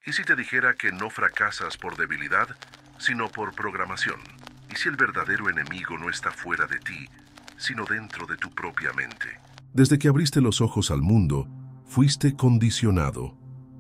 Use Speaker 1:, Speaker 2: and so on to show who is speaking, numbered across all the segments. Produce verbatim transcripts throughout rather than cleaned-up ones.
Speaker 1: ¿Y si te dijera que no fracasas por debilidad, sino por programación? ¿Y si el verdadero enemigo no está fuera de ti, sino dentro de tu propia mente? Desde que abriste los ojos al mundo, fuiste condicionado.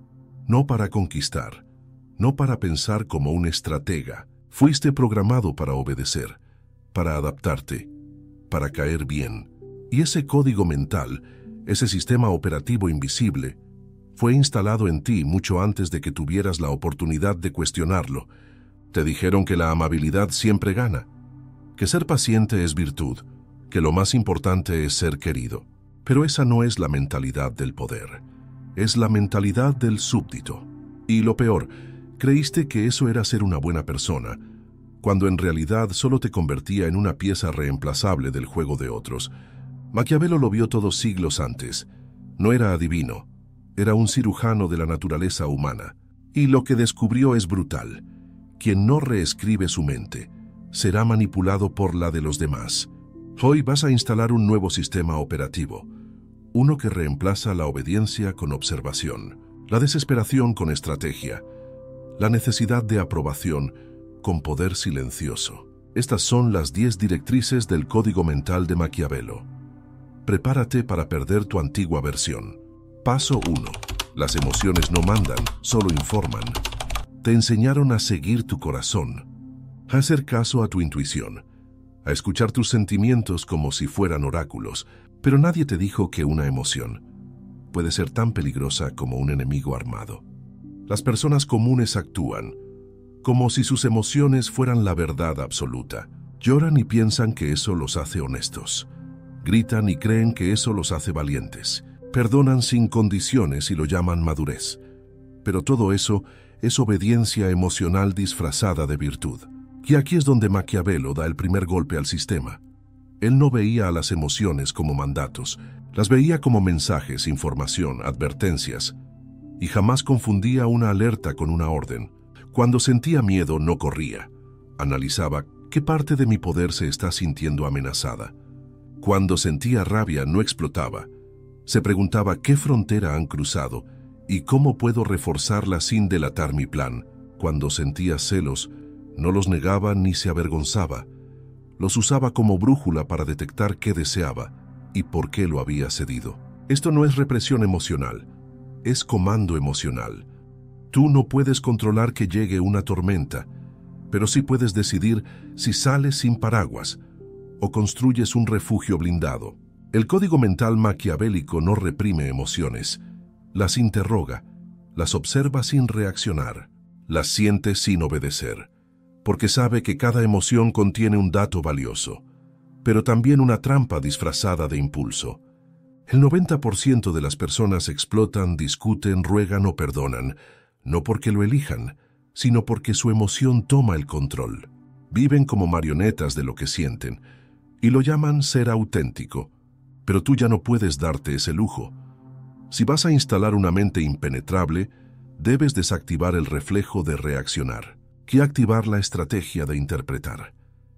Speaker 1: No para conquistar, no para pensar como un estratega. Fuiste programado para obedecer, para adaptarte, para caer bien. Y ese código mental, ese sistema operativo invisible, fue instalado en ti mucho antes de que tuvieras la oportunidad de cuestionarlo. Te dijeron que la amabilidad siempre gana, que ser paciente es virtud, que lo más importante es ser querido. Pero esa no es la mentalidad del poder, es la mentalidad del súbdito. Y lo peor, creíste que eso era ser una buena persona, cuando en realidad solo te convertía en una pieza reemplazable del juego de otros. Maquiavelo lo vio todos siglos antes. No era adivino, era un cirujano de la naturaleza humana. Y lo que descubrió es brutal. Quien no reescribe su mente, será manipulado por la de los demás. Hoy vas a instalar un nuevo sistema operativo, uno que reemplaza la obediencia con observación, la desesperación con estrategia, la necesidad de aprobación con poder silencioso. Estas son las diez directrices del código mental de Maquiavelo. Prepárate para perder tu antigua versión. Paso uno. Las emociones no mandan, solo informan. Te enseñaron a seguir tu corazón, a hacer caso a tu intuición, a escuchar tus sentimientos como si fueran oráculos, pero nadie te dijo que una emoción puede ser tan peligrosa como un enemigo armado. Las personas comunes actúan como si sus emociones fueran la verdad absoluta. Lloran y piensan que eso los hace honestos. Gritan y creen que eso los hace valientes. Perdonan sin condiciones y lo llaman madurez. Pero todo eso es obediencia emocional disfrazada de virtud. Y aquí es donde Maquiavelo da el primer golpe al sistema. Él no veía a las emociones como mandatos, las veía como mensajes, información, advertencias, y jamás confundía una alerta con una orden. Cuando sentía miedo, no corría. Analizaba qué parte de mi poder se está sintiendo amenazada. Cuando sentía rabia, no explotaba. Se preguntaba qué frontera han cruzado y cómo puedo reforzarla sin delatar mi plan. Cuando sentía celos, no los negaba ni se avergonzaba. Los usaba como brújula para detectar qué deseaba y por qué lo había cedido. Esto no es represión emocional, es comando emocional. Tú no puedes controlar que llegue una tormenta, pero sí puedes decidir si sales sin paraguas o construyes un refugio blindado. El código mental maquiavélico no reprime emociones, las interroga, las observa sin reaccionar, las siente sin obedecer, porque sabe que cada emoción contiene un dato valioso, pero también una trampa disfrazada de impulso. El noventa por ciento de las personas explotan, discuten, ruegan o perdonan, no porque lo elijan, sino porque su emoción toma el control. Viven como marionetas de lo que sienten, y lo llaman ser auténtico, pero tú ya no puedes darte ese lujo. Si vas a instalar una mente impenetrable, debes desactivar el reflejo de reaccionar, que activar la estrategia de interpretar.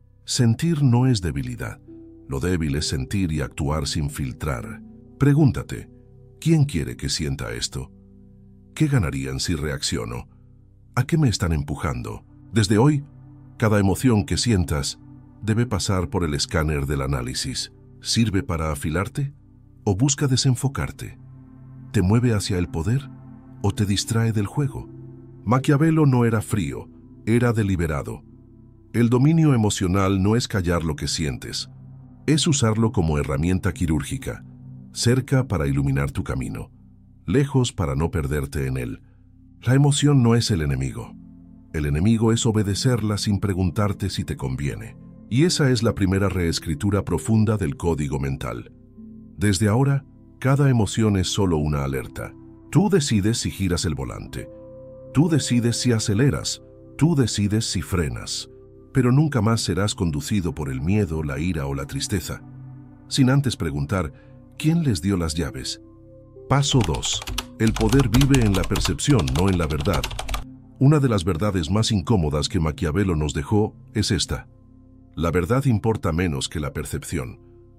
Speaker 1: Sentir no es debilidad, lo débil es sentir y actuar sin filtrar. Pregúntate, ¿quién quiere que sienta esto? ¿Qué ganarían si reacciono? ¿A qué me están empujando? Desde hoy, cada emoción que sientas debe pasar por el escáner del análisis. ¿Sirve para afilarte o busca desenfocarte? ¿Te mueve hacia el poder o te distrae del juego? Maquiavelo no era frío, era deliberado. El dominio emocional no es callar lo que sientes, es usarlo como herramienta quirúrgica, cerca para iluminar tu camino, lejos para no perderte en él. La emoción no es el enemigo. El enemigo es obedecerla sin preguntarte si te conviene. Y esa es la primera reescritura profunda del código mental. Desde ahora, cada emoción es solo una alerta. Tú decides si giras el volante. Tú decides si aceleras. Tú decides si frenas. Pero nunca más serás conducido por el miedo, la ira o la tristeza, sin antes preguntar, ¿quién les dio las llaves? Paso dos. El poder vive en la percepción, no en la verdad. Una de las verdades más incómodas que Maquiavelo nos dejó es esta. La verdad importa menos que la percepción.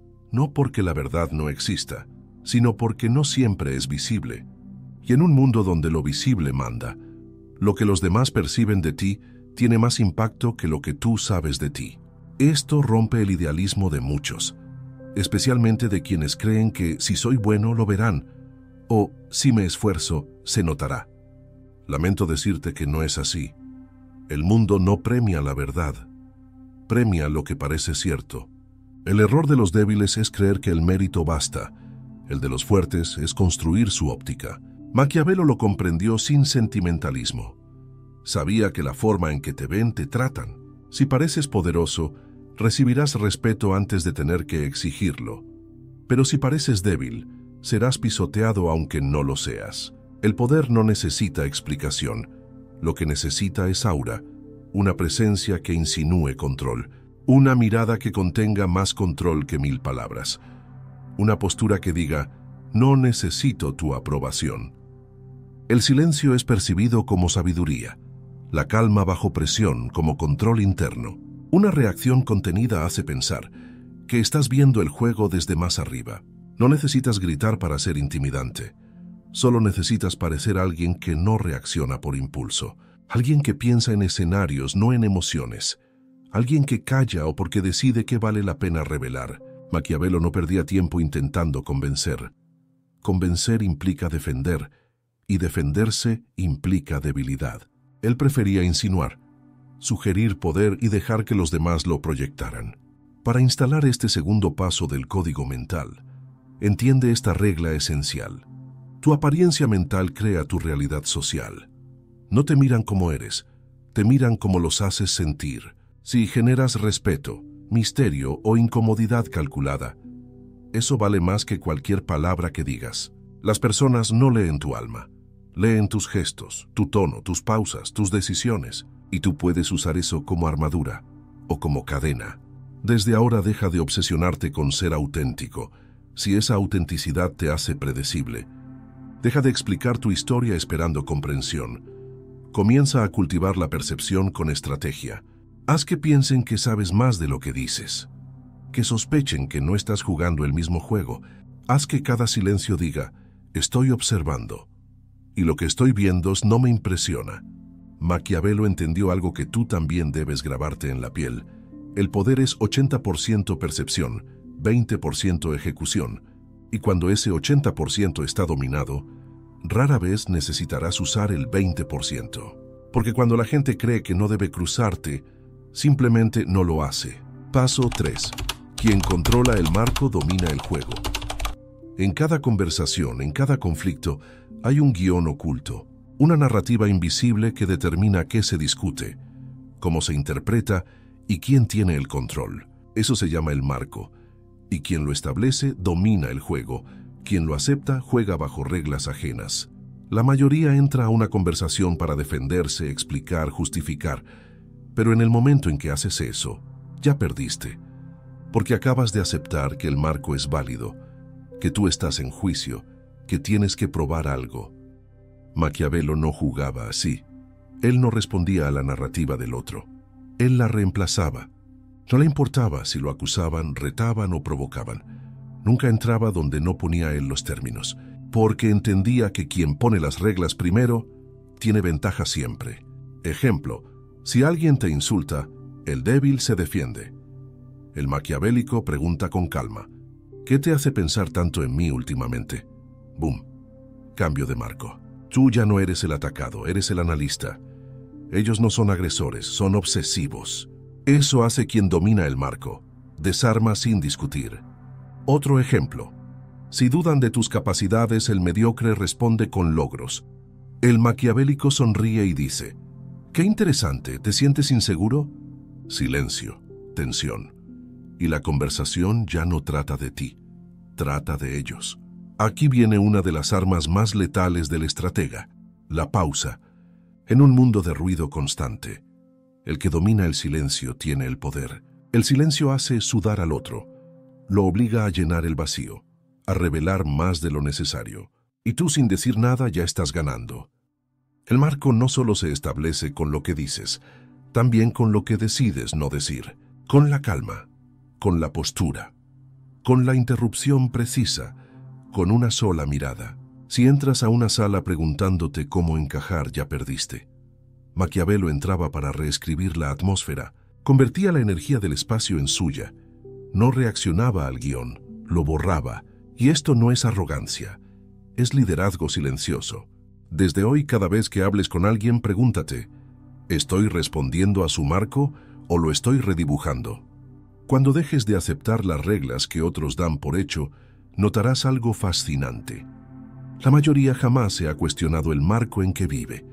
Speaker 1: No porque la verdad no exista, sino porque no siempre es visible. Y en un mundo donde lo visible manda, Lo que los demás perciben de ti tiene más impacto que lo que tú sabes de ti. Esto rompe el idealismo de muchos, especialmente de quienes creen que si soy bueno lo verán, o si me esfuerzo se notará. Lamento decirte que no es así. El mundo no premia la verdad, premia lo que parece cierto. El error de los débiles es creer que el mérito basta. El de los fuertes es construir su óptica. Maquiavelo lo comprendió sin sentimentalismo. Sabía que la forma en que te ven te tratan. Si pareces poderoso, recibirás respeto antes de tener que exigirlo. Pero si pareces débil, serás pisoteado aunque no lo seas. El poder no necesita explicación. Lo que necesita es aura, una presencia que insinúe control, una mirada que contenga más control que mil palabras, una postura que diga, no necesito tu aprobación. El silencio es percibido como sabiduría, la calma bajo presión como control interno. Una reacción contenida hace pensar que estás viendo el juego desde más arriba. No necesitas gritar para ser intimidante. Solo necesitas parecer alguien que no reacciona por impulso. Alguien que piensa en escenarios, no en emociones. Alguien que calla o porque decide que vale la pena revelar. Maquiavelo no perdía tiempo intentando convencer. Convencer implica defender, y defenderse implica debilidad. Él prefería insinuar, sugerir poder y dejar que los demás lo proyectaran. Para instalar este segundo paso del código mental, entiende esta regla esencial. Tu apariencia mental crea tu realidad social. No te miran como eres, te miran como los haces sentir. Si generas respeto, misterio o incomodidad calculada, eso vale más que cualquier palabra que digas. Las personas no leen tu alma, leen tus gestos, tu tono, tus pausas, tus decisiones, y tú puedes usar eso como armadura o como cadena. Desde ahora deja de obsesionarte con ser auténtico, si esa autenticidad te hace predecible. Deja de explicar tu historia esperando comprensión. Comienza a cultivar la percepción con estrategia. Haz que piensen que sabes más de lo que dices. Que sospechen que no estás jugando el mismo juego. Haz que cada silencio diga, estoy observando. Y lo que estoy viendo no me impresiona. Maquiavelo entendió algo que tú también debes grabarte en la piel. El poder es ochenta por ciento percepción, veinte por ciento ejecución. Y cuando ese ochenta por ciento está dominado, rara vez necesitarás usar el veinte por ciento. Porque cuando la gente cree que no debe cruzarte, simplemente no lo hace. Paso tres. Quien controla el marco domina el juego. En cada conversación, en cada conflicto, hay un guión oculto, una narrativa invisible que determina qué se discute, cómo se interpreta y quién tiene el control. Eso se llama el marco. Y quien lo establece domina el juego. Quien lo acepta juega bajo reglas ajenas. La mayoría entra a una conversación para defenderse, explicar, justificar. Pero en el momento en que haces eso, ya perdiste. Porque acabas de aceptar que el marco es válido, que tú estás en juicio, que tienes que probar algo. Maquiavelo no jugaba así. Él no respondía a la narrativa del otro. Él la reemplazaba. No le importaba si lo acusaban, retaban o provocaban. Nunca entraba donde no ponía él los términos, porque entendía que quien pone las reglas primero tiene ventaja siempre. Ejemplo, si alguien te insulta, el débil se defiende. El maquiavélico pregunta con calma, ¿qué te hace pensar tanto en mí últimamente? Boom. Cambio de marco. Tú ya no eres el atacado, eres el analista. Ellos no son agresores, son obsesivos. Eso hace quien domina el marco. Desarma sin discutir. Otro ejemplo. Si dudan de tus capacidades, el mediocre responde con logros. El maquiavélico sonríe y dice, «Qué interesante, ¿te sientes inseguro?» Silencio, tensión. Y la conversación ya no trata de ti, trata de ellos. Aquí viene una de las armas más letales del estratega, la pausa. En un mundo de ruido constante, el que domina el silencio tiene el poder. El silencio hace sudar al otro, lo obliga a llenar el vacío, a revelar más de lo necesario. Y tú sin decir nada ya estás ganando. El marco no solo se establece con lo que dices, también con lo que decides no decir, con la calma, con la postura, con la interrupción precisa, con una sola mirada. Si entras a una sala preguntándote cómo encajar, ya perdiste. Maquiavelo entraba para reescribir la atmósfera, convertía la energía del espacio en suya. No reaccionaba al guión, lo borraba. Y esto no es arrogancia, es liderazgo silencioso. Desde hoy, cada vez que hables con alguien, pregúntate, ¿estoy respondiendo a su marco o lo estoy redibujando? Cuando dejes de aceptar las reglas que otros dan por hecho, notarás algo fascinante. La mayoría jamás se ha cuestionado el marco en que vive,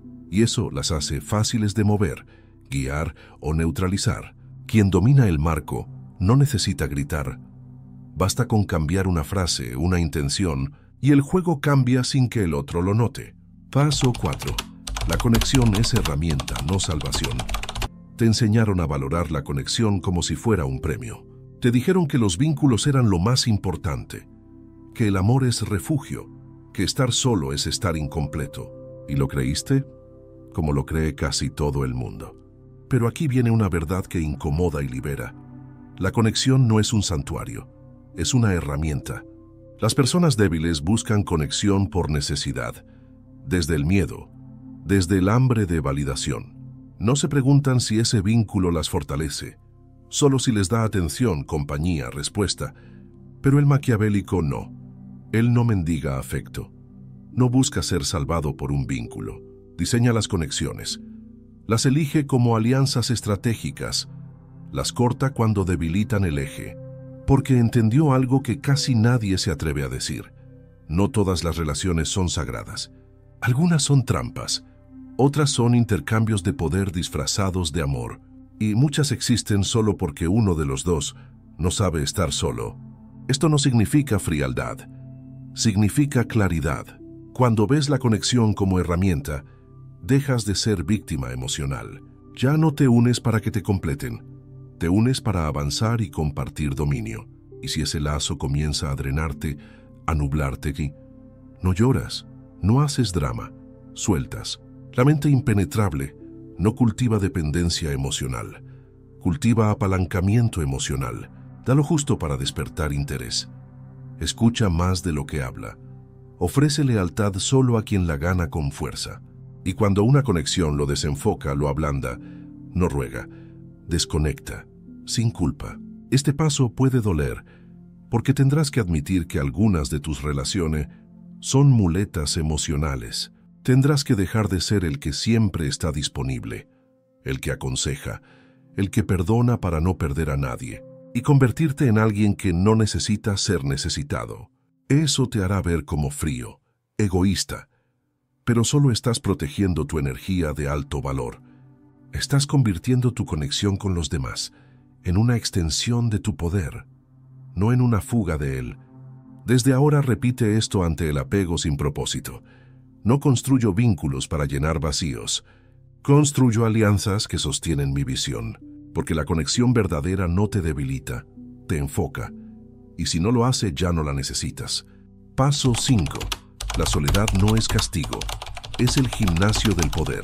Speaker 1: y eso las hace fáciles de mover, guiar o neutralizar. Quien domina el marco no necesita gritar. Basta con cambiar una frase, una intención, y el juego cambia sin que el otro lo note. Paso cuatro. La conexión es herramienta, no salvación. Te enseñaron a valorar la conexión como si fuera un premio. Te dijeron que los vínculos eran lo más importante, que el amor es refugio, que estar solo es estar incompleto. ¿Y lo creíste? Como lo cree casi todo el mundo. Pero aquí viene una verdad que incomoda y libera. La conexión no es un santuario, es una herramienta. Las personas débiles buscan conexión por necesidad, desde el miedo, desde el hambre de validación. No se preguntan si ese vínculo las fortalece, solo si les da atención, compañía, respuesta. Pero el maquiavélico no. Él no mendiga afecto. No busca ser salvado por un vínculo. Diseña las conexiones. Las elige como alianzas estratégicas. Las corta cuando debilitan el eje. Porque entendió algo que casi nadie se atreve a decir. No todas las relaciones son sagradas. Algunas son trampas. Otras son intercambios de poder disfrazados de amor. Y muchas existen solo porque uno de los dos no sabe estar solo. Esto no significa frialdad. Significa claridad. Cuando ves la conexión como herramienta, dejas de ser víctima emocional. Ya no te unes para que te completen. Te unes para avanzar y compartir dominio. Y si ese lazo comienza a drenarte, a nublarte, no lloras, no haces drama, sueltas. La mente impenetrable no cultiva dependencia emocional, cultiva apalancamiento emocional. Da lo justo para despertar interés. Escucha más de lo que habla. Ofrece lealtad solo a quien la gana con fuerza. Y cuando una conexión lo desenfoca, lo ablanda, no ruega, desconecta, sin culpa. Este paso puede doler, porque tendrás que admitir que algunas de tus relaciones son muletas emocionales. Tendrás que dejar de ser el que siempre está disponible, el que aconseja, el que perdona para no perder a nadie, y convertirte en alguien que no necesita ser necesitado. Eso te hará ver como frío, egoísta, pero solo estás protegiendo tu energía de alto valor. Estás convirtiendo tu conexión con los demás en una extensión de tu poder, no en una fuga de él. Desde ahora repite esto ante el apego sin propósito. No construyo vínculos para llenar vacíos. Construyo alianzas que sostienen mi visión, porque la conexión verdadera no te debilita, te enfoca, y si no lo hace ya no la necesitas. Paso cinco. La soledad no es castigo, es el gimnasio del poder.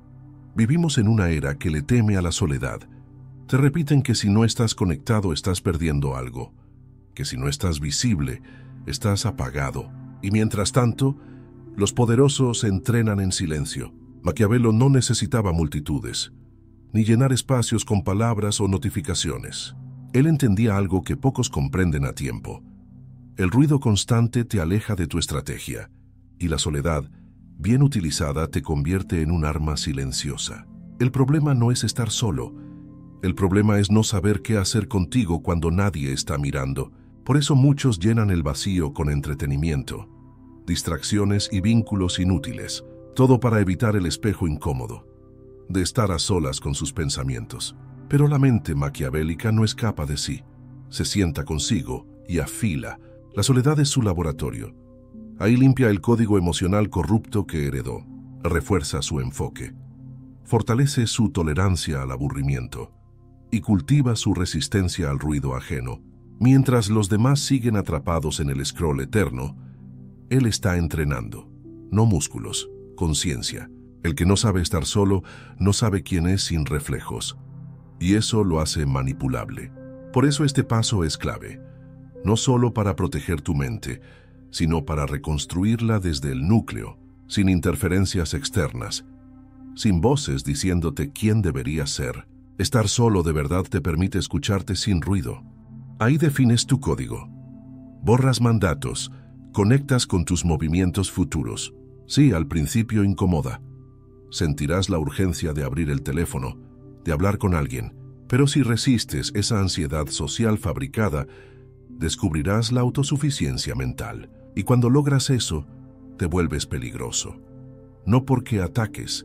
Speaker 1: Vivimos en una era que le teme a la soledad. Te repiten que si no estás conectado estás perdiendo algo, que si no estás visible estás apagado, y mientras tanto, los poderosos se entrenan en silencio. Maquiavelo no necesitaba multitudes, ni llenar espacios con palabras o notificaciones. Él entendía algo que pocos comprenden a tiempo. El ruido constante te aleja de tu estrategia, y la soledad, bien utilizada, te convierte en un arma silenciosa. El problema no es estar solo. El problema es no saber qué hacer contigo cuando nadie está mirando. Por eso muchos llenan el vacío con entretenimiento, distracciones y vínculos inútiles, todo para evitar el espejo incómodo, de estar a solas con sus pensamientos. Pero la mente maquiavélica no escapa de sí, se sienta consigo y afila. La soledad es su laboratorio. Ahí limpia el código emocional corrupto que heredó, refuerza su enfoque, fortalece su tolerancia al aburrimiento y cultiva su resistencia al ruido ajeno. Mientras los demás siguen atrapados en el scroll eterno, él está entrenando, no músculos, conciencia. El que no sabe estar solo, no sabe quién es sin reflejos. Y eso lo hace manipulable. Por eso este paso es clave, no solo para proteger tu mente, sino para reconstruirla desde el núcleo, sin interferencias externas, sin voces diciéndote quién deberías ser. Estar solo de verdad te permite escucharte sin ruido. Ahí defines tu código. Borras mandatos, conectas con tus movimientos futuros. Sí, al principio incomoda. Sentirás la urgencia de abrir el teléfono, de hablar con alguien, pero si resistes esa ansiedad social fabricada, descubrirás la autosuficiencia mental. Y cuando logras eso, te vuelves peligroso. No porque ataques,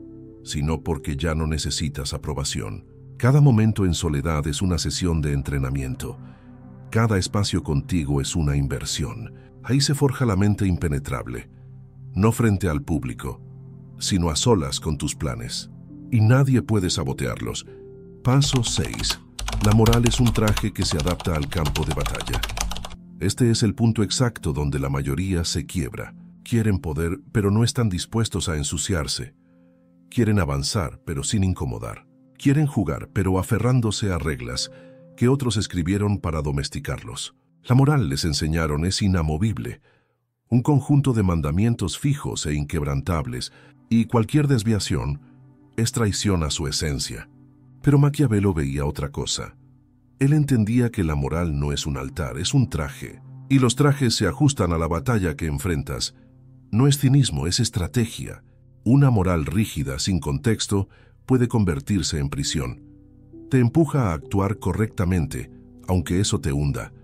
Speaker 1: sino porque ya no necesitas aprobación. Cada momento en soledad es una sesión de entrenamiento. Cada espacio contigo es una inversión. Ahí se forja la mente impenetrable, no frente al público, sino a solas con tus planes. Y nadie puede sabotearlos. Paso seis. La moral es un traje que se adapta al campo de batalla. Este es el punto exacto donde la mayoría se quiebra. Quieren poder, pero no están dispuestos a ensuciarse. Quieren avanzar, pero sin incomodar. Quieren jugar, pero aferrándose a reglas que otros escribieron para domesticarlos. La moral, les enseñaron, es inamovible. Un conjunto de mandamientos fijos e inquebrantables, y cualquier desviación es traición a su esencia. Pero Maquiavelo veía otra cosa. Él entendía que la moral no es un altar, es un traje. Y los trajes se ajustan a la batalla que enfrentas. No es cinismo, es estrategia. Una moral rígida, sin contexto, puede convertirse en prisión. Te empuja a actuar correctamente, aunque eso te hunda.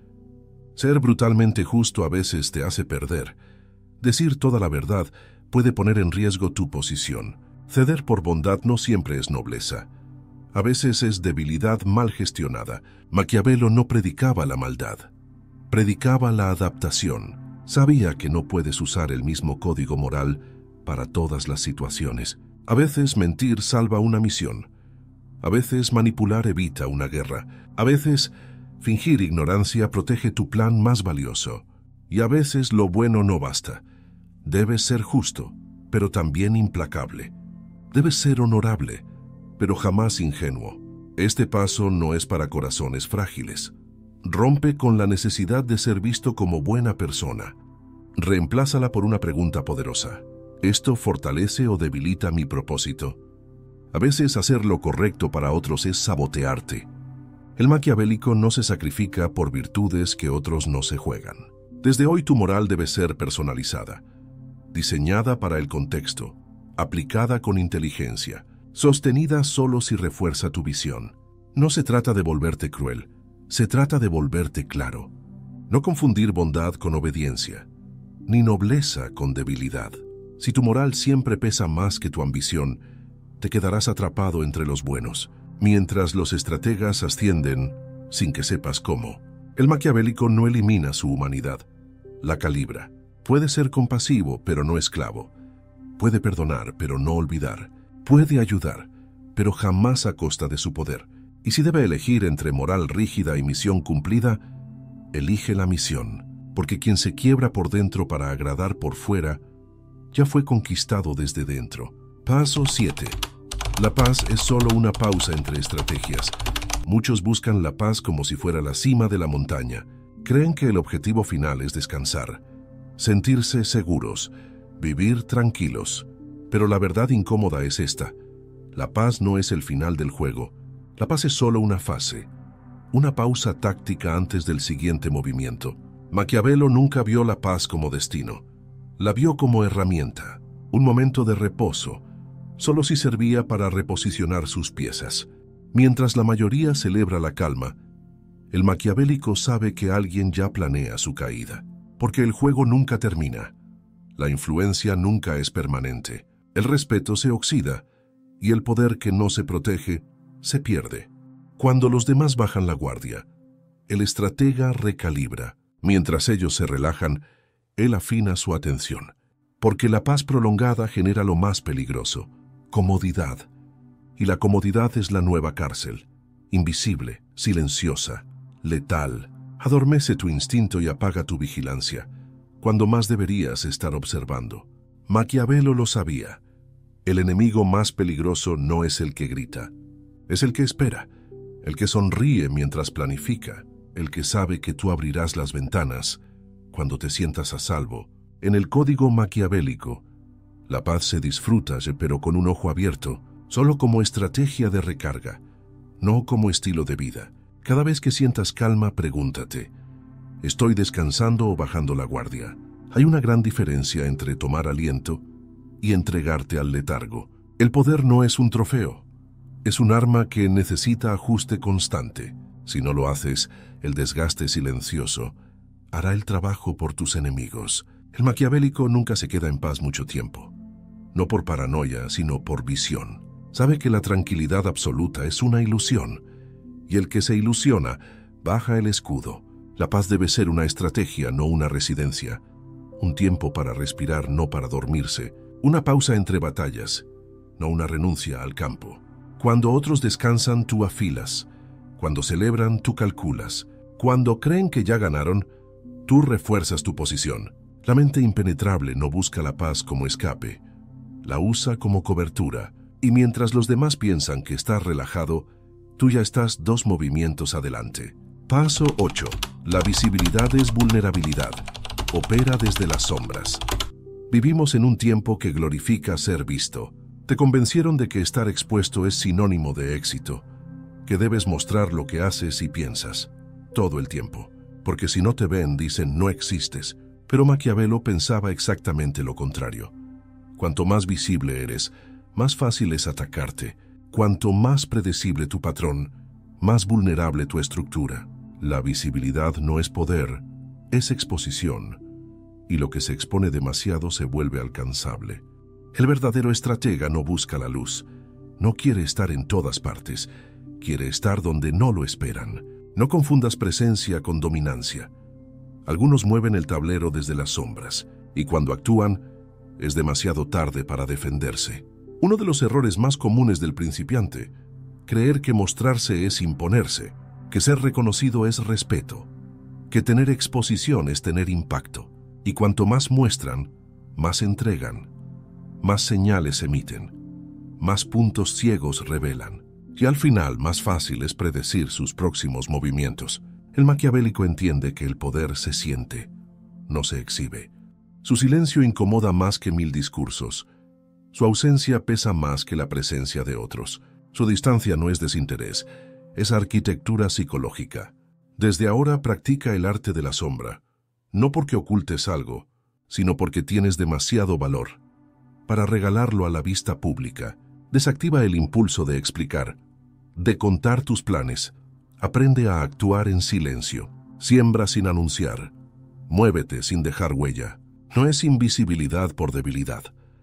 Speaker 1: Ser brutalmente justo a veces te hace perder. Decir toda la verdad puede poner en riesgo tu posición. Ceder por bondad no siempre es nobleza. A veces es debilidad mal gestionada. Maquiavelo no predicaba la maldad. Predicaba la adaptación. Sabía que no puedes usar el mismo código moral para todas las situaciones. A veces mentir salva una misión. A veces manipular evita una guerra. A veces fingir ignorancia protege tu plan más valioso. Y a veces lo bueno no basta. Debes ser justo, pero también implacable. Debes ser honorable, pero jamás ingenuo. Este paso no es para corazones frágiles. Rompe con la necesidad de ser visto como buena persona. Reemplázala por una pregunta poderosa. ¿Esto fortalece o debilita mi propósito? A veces hacer lo correcto para otros es sabotearte. El maquiavélico no se sacrifica por virtudes que otros no se juegan. Desde hoy tu moral debe ser personalizada, diseñada para el contexto, aplicada con inteligencia, sostenida solo si refuerza tu visión. No se trata de volverte cruel, se trata de volverte claro. No confundir bondad con obediencia, ni nobleza con debilidad. Si tu moral siempre pesa más que tu ambición, te quedarás atrapado entre los buenos, mientras los estrategas ascienden sin que sepas cómo. El maquiavélico no elimina su humanidad, la calibra. Puede ser compasivo, pero no esclavo. Puede perdonar, pero no olvidar. Puede ayudar, pero jamás a costa de su poder. Y si debe elegir entre moral rígida y misión cumplida, elige la misión, porque quien se quiebra por dentro para agradar por fuera, ya fue conquistado desde dentro. Paso siete. La paz es solo una pausa entre estrategias. Muchos buscan la paz como si fuera la cima de la montaña. Creen que el objetivo final es descansar, sentirse seguros, vivir tranquilos. Pero la verdad incómoda es esta. La paz no es el final del juego. La paz es solo una fase, una pausa táctica antes del siguiente movimiento. Maquiavelo nunca vio la paz como destino. La vio como herramienta, un momento de reposo, solo si servía para reposicionar sus piezas. Mientras la mayoría celebra la calma, el maquiavélico sabe que alguien ya planea su caída, porque el juego nunca termina. La influencia nunca es permanente. El respeto se oxida y el poder que no se protege se pierde. Cuando los demás bajan la guardia, el estratega recalibra. Mientras ellos se relajan, él afina su atención. Porque la paz prolongada genera lo más peligroso, comodidad. Y la comodidad es la nueva cárcel, invisible, silenciosa, letal. Adormece tu instinto y apaga tu vigilancia, cuando más deberías estar observando. Maquiavelo lo sabía. El enemigo más peligroso no es el que grita, es el que espera, el que sonríe mientras planifica, el que sabe que tú abrirás las ventanas cuando te sientas a salvo. En el código maquiavélico, La paz se disfruta, pero con un ojo abierto, solo como estrategia de recarga, no como estilo de vida. Cada vez que sientas calma, pregúntate, ¿estoy descansando o bajando la guardia? Hay una gran diferencia entre tomar aliento y entregarte al letargo. El poder no es un trofeo, es un arma que necesita ajuste constante. Si no lo haces, el desgaste silencioso hará el trabajo por tus enemigos. El maquiavélico nunca se queda en paz mucho tiempo, no por paranoia, sino por visión. Sabe que la tranquilidad absoluta es una ilusión, y el que se ilusiona baja el escudo. La paz debe ser una estrategia, no una residencia. Un tiempo para respirar, no para dormirse. Una pausa entre batallas, no una renuncia al campo. Cuando otros descansan, tú afilas. Cuando celebran, tú calculas. Cuando creen que ya ganaron, tú refuerzas tu posición. La mente impenetrable no busca la paz como escape, la usa como cobertura. Y mientras los demás piensan que estás relajado, tú ya estás dos movimientos adelante. Paso ocho. La visibilidad es vulnerabilidad. Opera desde las sombras. Vivimos en un tiempo que glorifica ser visto. Te convencieron de que estar expuesto es sinónimo de éxito, que debes mostrar lo que haces y piensas, todo el tiempo. Porque si no te ven, dicen no existes. Pero Maquiavelo pensaba exactamente lo contrario. Cuanto más visible eres, más fácil es atacarte. Cuanto más predecible tu patrón, más vulnerable tu estructura. La visibilidad no es poder, es exposición. Y lo que se expone demasiado se vuelve alcanzable. El verdadero estratega no busca la luz. No quiere estar en todas partes. Quiere estar donde no lo esperan. No confundas presencia con dominancia. Algunos mueven el tablero desde las sombras, y cuando actúan, es demasiado tarde para defenderse. Uno de los errores más comunes del principiante, creer que mostrarse es imponerse, que ser reconocido es respeto, que tener exposición es tener impacto, y cuanto más muestran, más entregan, más señales emiten, más puntos ciegos revelan, y al final más fácil es predecir sus próximos movimientos. El maquiavélico entiende que el poder se siente, no se exhibe. Su silencio incomoda más que mil discursos. Su ausencia pesa más que la presencia de otros. Su distancia no es desinterés, es arquitectura psicológica. Desde ahora practica el arte de la sombra, no porque ocultes algo, sino porque tienes demasiado valor para regalarlo a la vista pública. Desactiva el impulso de explicar, de contar tus planes. Aprende a actuar en silencio. Siembra sin anunciar. Muévete sin dejar huella. No es invisibilidad por debilidad.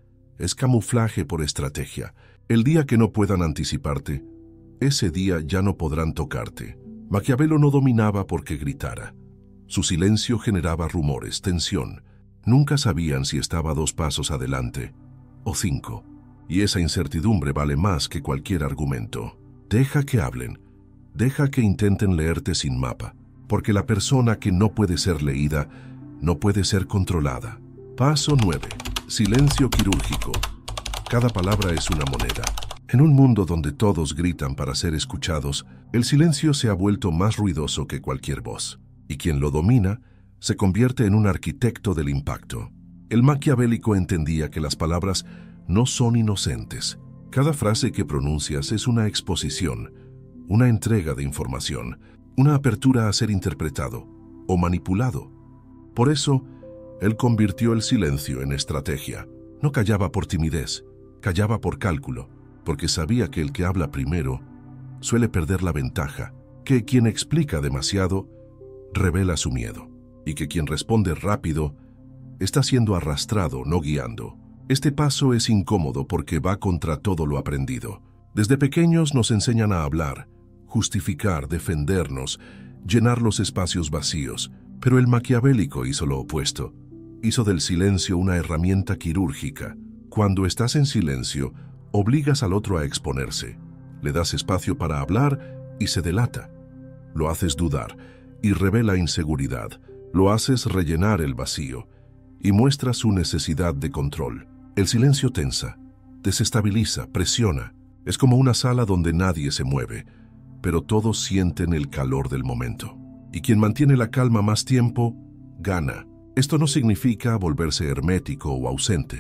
Speaker 1: Es camuflaje por estrategia. El día que no puedan anticiparte, ese día ya no podrán tocarte. Maquiavelo no dominaba porque gritara. Su silencio generaba rumores, tensión. Nunca sabían si estaba dos pasos adelante o cinco. Y esa incertidumbre vale más que cualquier argumento. Deja que hablen. Deja que intenten leerte sin mapa, porque la persona que no puede ser leída no puede ser controlada. Paso nueve. Silencio quirúrgico. Cada palabra es una moneda. En un mundo donde todos gritan para ser escuchados, el silencio se ha vuelto más ruidoso que cualquier voz, y quien lo domina se convierte en un arquitecto del impacto. El maquiavélico entendía que las palabras no son inocentes. Cada frase que pronuncias es una exposición, una entrega de información, una apertura a ser interpretado o manipulado. Por eso, él convirtió el silencio en estrategia. No callaba por timidez, callaba por cálculo, porque sabía que el que habla primero suele perder la ventaja, que quien explica demasiado revela su miedo, y que quien responde rápido está siendo arrastrado, no guiando. Este paso es incómodo porque va contra todo lo aprendido. Desde pequeños nos enseñan a hablar, justificar, defendernos, llenar los espacios vacíos, pero el maquiavélico hizo lo opuesto. Hizo del silencio una herramienta quirúrgica. Cuando estás en silencio, obligas al otro a exponerse. Le das espacio para hablar y se delata. Lo haces dudar y revela inseguridad. Lo haces rellenar el vacío y muestra su necesidad de control. El silencio tensa, desestabiliza, presiona. Es como una sala donde nadie se mueve, pero todos sienten el calor del momento. Y quien mantiene la calma más tiempo, gana. Esto no significa volverse hermético o ausente.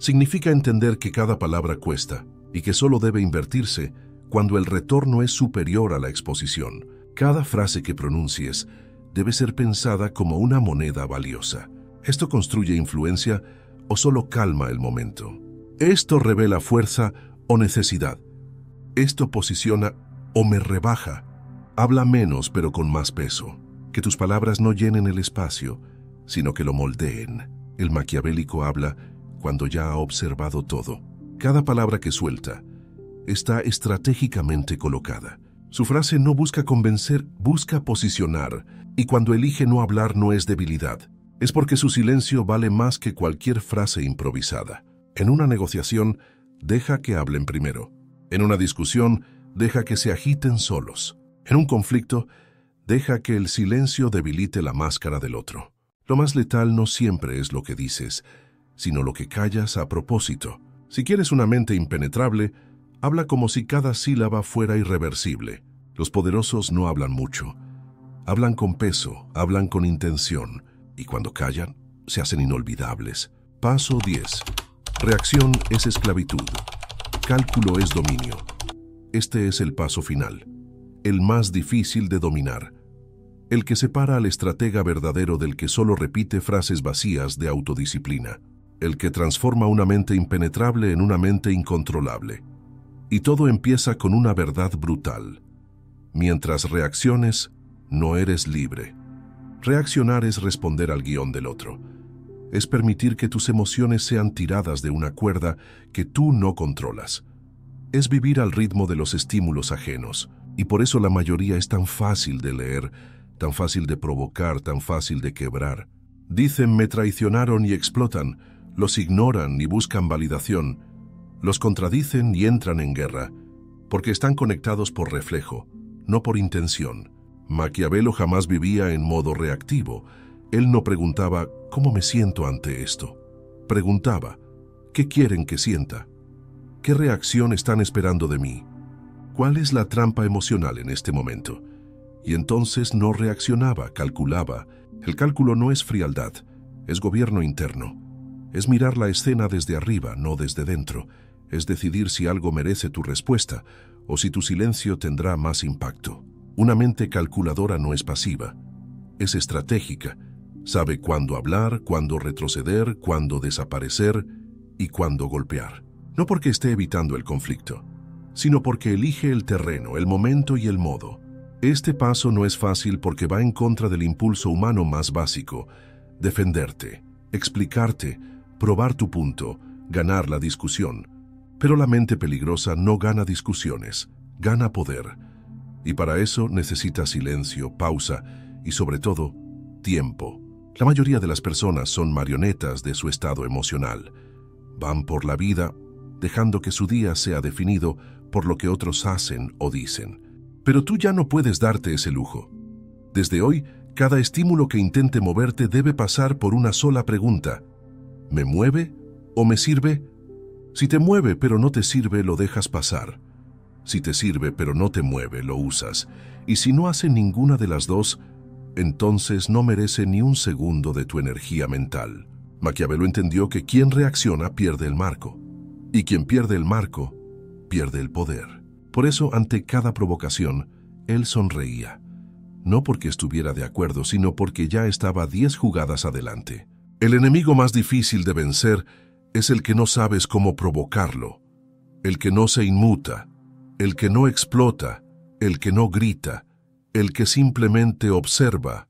Speaker 1: Significa entender que cada palabra cuesta y que solo debe invertirse cuando el retorno es superior a la exposición. Cada frase que pronuncies debe ser pensada como una moneda valiosa. ¿Esto construye influencia o solo calma el momento? ¿Esto revela fuerza o necesidad? ¿Esto posiciona o me rebaja? Habla menos pero con más peso. Que tus palabras no llenen el espacio, sino que lo moldeen. El maquiavélico habla cuando ya ha observado todo. Cada palabra que suelta está estratégicamente colocada. Su frase no busca convencer, busca posicionar, y cuando elige no hablar no es debilidad. Es porque su silencio vale más que cualquier frase improvisada. En una negociación, deja que hablen primero. En una discusión, deja que se agiten solos. En un conflicto, deja que el silencio debilite la máscara del otro. Lo más letal no siempre es lo que dices, sino lo que callas a propósito. Si quieres una mente impenetrable, habla como si cada sílaba fuera irreversible. Los poderosos no hablan mucho. Hablan con peso, hablan con intención, y cuando callan, se hacen inolvidables. Paso diez. Reacción es esclavitud. Cálculo es dominio. Este es el paso final, el más difícil de dominar, el que separa al estratega verdadero del que solo repite frases vacías de autodisciplina, el que transforma una mente impenetrable en una mente incontrolable. Y todo empieza con una verdad brutal. Mientras reacciones, no eres libre. Reaccionar es responder al guión del otro. Es permitir que tus emociones sean tiradas de una cuerda que tú no controlas. Es vivir al ritmo de los estímulos ajenos. Y por eso la mayoría es tan fácil de leer, tan fácil de provocar, tan fácil de quebrar. Dicen me traicionaron y explotan, los ignoran y buscan validación, los contradicen y entran en guerra, porque están conectados por reflejo, no por intención. Maquiavelo jamás vivía en modo reactivo. Él no preguntaba, ¿cómo me siento ante esto? Preguntaba, ¿qué quieren que sienta? ¿Qué reacción están esperando de mí? ¿Cuál es la trampa emocional en este momento? Y entonces no reaccionaba, calculaba. El cálculo no es frialdad, es gobierno interno. Es mirar la escena desde arriba, no desde dentro. Es decidir si algo merece tu respuesta o si tu silencio tendrá más impacto. Una mente calculadora no es pasiva, es estratégica. Sabe cuándo hablar, cuándo retroceder, cuándo desaparecer y cuándo golpear. No porque esté evitando el conflicto, sino porque elige el terreno, el momento y el modo. Este paso no es fácil porque va en contra del impulso humano más básico: defenderte, explicarte, probar tu punto, ganar la discusión. Pero la mente peligrosa no gana discusiones, gana poder. Y para eso necesita silencio, pausa y, sobre todo, tiempo. La mayoría de las personas son marionetas de su estado emocional. Van por la vida dejando que su día sea definido por lo que otros hacen o dicen. Pero tú ya no puedes darte ese lujo. Desde hoy, cada estímulo que intente moverte debe pasar por una sola pregunta: ¿me mueve o me sirve? Si te mueve pero no te sirve, lo dejas pasar. Si te sirve pero no te mueve, lo usas. Y si no hace ninguna de las dos, entonces no merece ni un segundo de tu energía mental. Maquiavelo entendió que quien reacciona pierde el marco. Y quien pierde el marco, pierde el poder. Por eso, ante cada provocación, él sonreía. No porque estuviera de acuerdo, sino porque ya estaba diez jugadas adelante. El enemigo más difícil de vencer es el que no sabes cómo provocarlo, el que no se inmuta, el que no explota, el que no grita, el que simplemente observa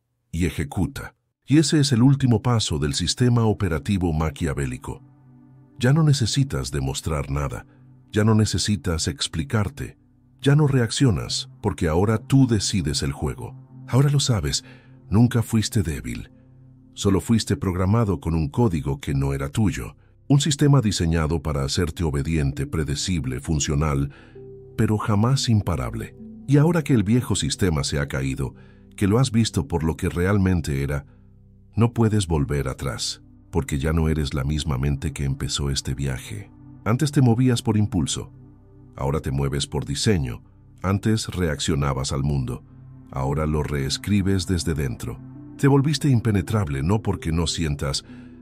Speaker 1: y ejecuta. Y ese es el último paso del sistema operativo maquiavélico. Ya no necesitas demostrar nada, ya no necesitas explicarte, ya no reaccionas, porque ahora tú decides el juego. Ahora lo sabes, nunca fuiste débil. Solo fuiste programado con un código que no era tuyo, un sistema diseñado para hacerte obediente, predecible, funcional, pero jamás imparable. Y ahora que el viejo sistema se ha caído, que lo has visto por lo que realmente era, no puedes volver atrás, porque ya no eres la misma mente que empezó este viaje. Antes te movías por impulso, ahora te mueves por diseño. Antes reaccionabas al mundo, ahora lo reescribes desde dentro. Te volviste impenetrable no porque no sientas,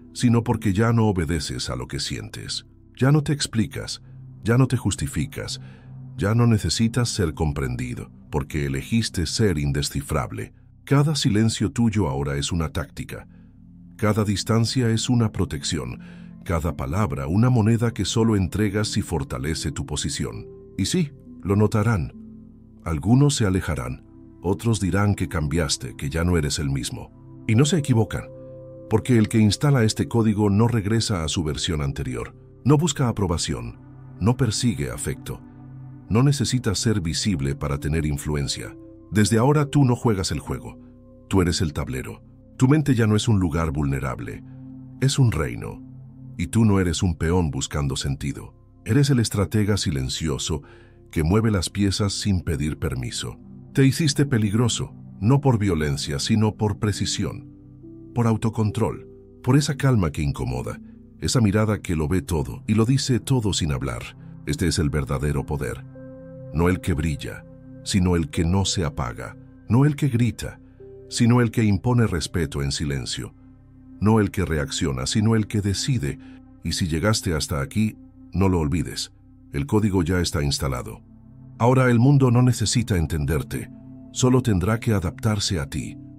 Speaker 1: sino porque ya no obedeces a lo que sientes. Ya no te explicas, ya no te justificas, ya no necesitas ser comprendido, porque elegiste ser indescifrable. Cada silencio tuyo ahora es una táctica. Cada distancia es una protección. Cada palabra una moneda que solo entregas si fortalece tu posición. Y sí, lo notarán. Algunos se alejarán, otros dirán que cambiaste, que ya no eres el mismo. Y no se equivocan, porque el que instala este código no regresa a su versión anterior. No busca aprobación, no persigue afecto. No necesita ser visible para tener influencia. Desde ahora tú no juegas el juego, tú eres el tablero. Tu mente ya no es un lugar vulnerable, es un reino. Y tú no eres un peón buscando sentido. Eres el estratega silencioso que mueve las piezas sin pedir permiso. Te hiciste peligroso, no por violencia, sino por precisión, por autocontrol, por esa calma que incomoda, esa mirada que lo ve todo y lo dice todo sin hablar. Este es el verdadero poder. No el que brilla, sino el que no se apaga. No el que grita, sino el que impone respeto en silencio. No el que reacciona, sino el que decide. Y si llegaste hasta aquí, no lo olvides. El código ya está instalado. Ahora el mundo no necesita entenderte, solo tendrá que adaptarse a ti.